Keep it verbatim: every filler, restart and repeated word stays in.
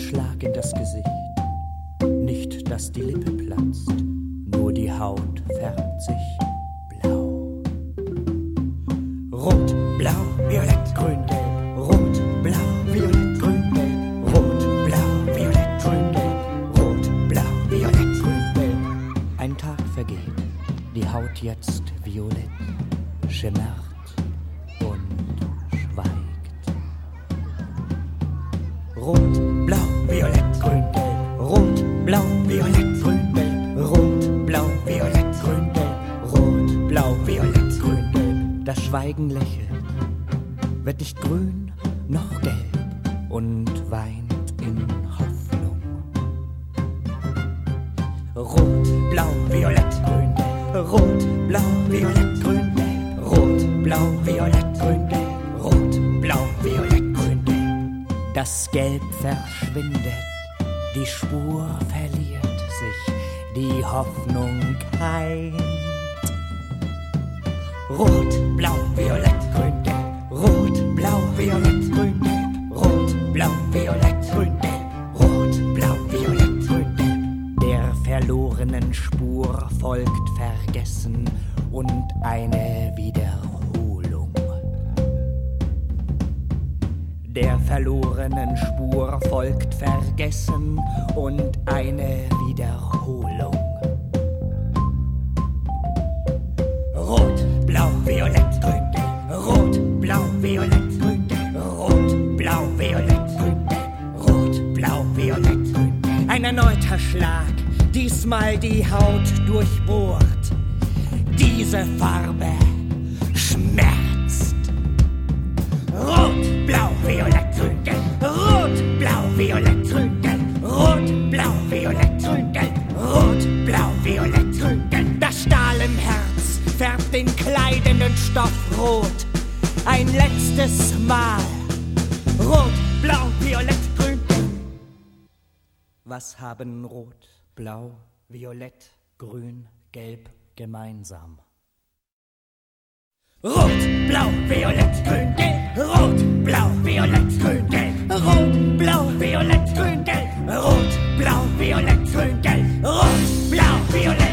Schlag in das Gesicht. Nicht, dass die Lippe platzt, nur die Haut färbt sich blau. Rot, blau, violett, grün, gelb. Rot, blau, violett, grün, gelb. Rot, blau, violett, grün, gelb. Rot, blau, violett, grün, gelb. Ein Tag vergeht, die Haut jetzt violett schimmert und schweigt. Rot, blau, violett, grün, gelb. Rot, blau, violett, grün, gelb. Rot, blau, violett, grün, gelb. Rot, blau, violett, grün, gelb. Das Schweigen lächelt, wird nicht grün noch gelb und weint in Hoffnung. Rot, blau, violett, grün, gelb. Rot, blau, violett, grün, gelb. Rot, blau, violett, grün, gelb. Rot, blau, violett, grün, gelb. Das Gelb verschwindet, die Spur verliert sich, die Hoffnung keimt. Rot, blau, violett, grün, gelb. Rot, blau, violett, grün, gelb. Rot, blau, violett, grün, gelb. Rot, blau, violett, grün, gelb. Der verlorenen Spur folgt Vergessen und eine Wiederholung. Der verlorenen Spur folgt Vergessen und eine Wiederholung. Rot, blau, violett, grün, gelb. Rot, blau, violett, grün, gelb. Rot, blau, violett, grün, gelb. Rot, blau, violett, grün, gelb. Ein erneuter Schlag, diesmal die Haut durchbohrt. Diese Farbe schmerzt. Rot, blau, violett, grün, gelb. Rot, blau, violett, grün, gelb. Rot, blau, violett, grün, gelb. Rot, blau, violett, grün, gelb. Das Stahl im Herz färbt den kleidenden Stoff rot. Ein letztes Mal. Rot, blau, violett, grün, gelb. Was haben Rot, Blau, Violett, Grün, Gelb gemeinsam? Rot, blau, violett, grün, gelb. Rot, blau, violett, grün, gelb. Rot, blau, violett, grün, gelb. Rot, blau, violett, grün, gelb. Rot, blau, violett.